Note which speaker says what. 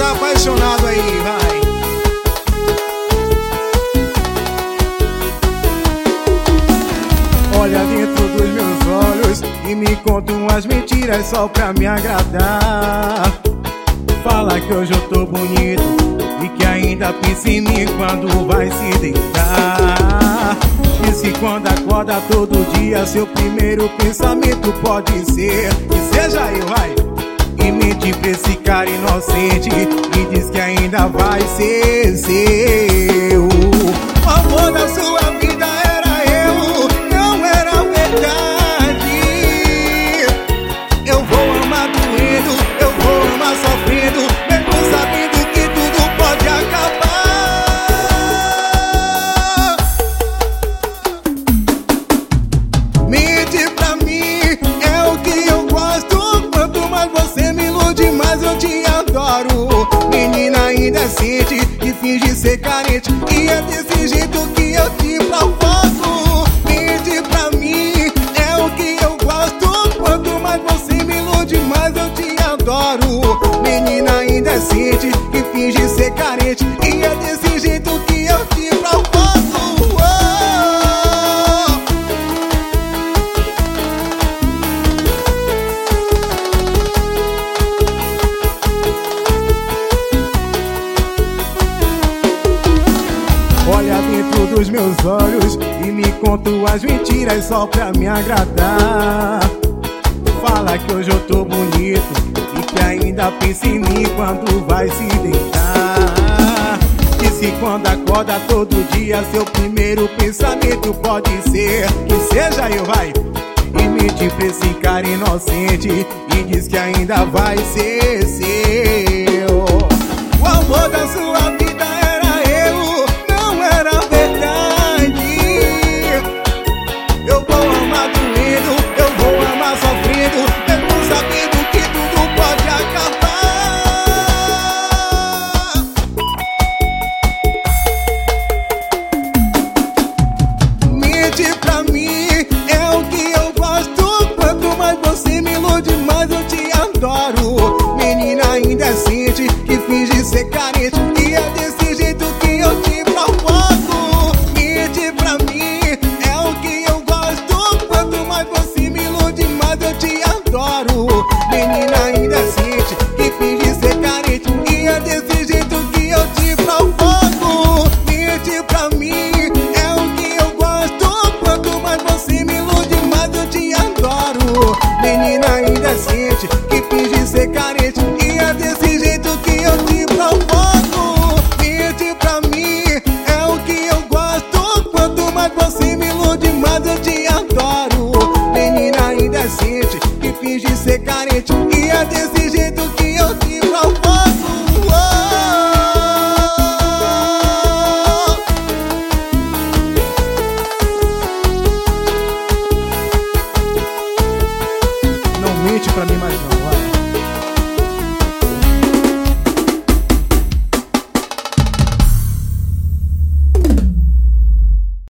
Speaker 1: apaixonado aí, vai. Olha dentro dos meus olhos e me conta umas mentiras só pra me agradar. Fala que hoje eu tô bonito e que ainda pensa em mim quando vai se deitar. E se quando acorda todo dia seu primeiro pensamento pode ser que seja eu, vai. E mente pra esse cara inocente e diz que ainda vai ser seu. O amor da sua vida era eu, não era verdade. Eu vou amar doendo, eu vou amar sofrendo, mesmo sabendo que tudo pode acabar. Mente pra mim, é o que eu gosto. Quanto mais você me ilude, mais eu te adoro. Menina indecente e finge ser carente, e é desse jeito que eu te provoco. Mente pra mim, é o que eu gosto. Quanto mais você me ilude, mais eu te adoro. Menina indecente e finge ser carente, e é desse jeito que eu te provoco. Olha dentro dos meus olhos e me conta as mentiras só pra me agradar. Fala que hoje eu tô bonito e que ainda pensa em mim quando vai se deitar. E se quando acorda todo dia seu primeiro pensamento pode ser que seja eu, vai. E mente pra esse cara inocente e diz que ainda vai ser seu. O amor da sua vida era eu, não era verdade. Eu vou amar doendo, eu vou amar sofrendo, mesmo sabendo que tudo pode acabar. Mente pra mim, é o que eu gosto. Quanto mais você me ilude, mais eu te adoro. Menina indecente que finge ser carente, e é desse jeito que eu te provoco. Mente pra mim, é o que eu gosto. Quanto mais você me ilude, mais eu te adoro. Menina indecente que finge ser carente, e é desse jeito que eu te provoco. Mente pra mim, é o que eu gosto. Quanto mais você me ilude, mais eu te adoro. Menina indecente que finge ser carente, e é desse jeito que eu te provoco. Mente pra mim, é o que eu gosto. Quanto mais você me ilude, mais eu te adoro. Menina indecente que finge ser carente, e é desse jeito que eu te provoco. Não mente pra mim mais não.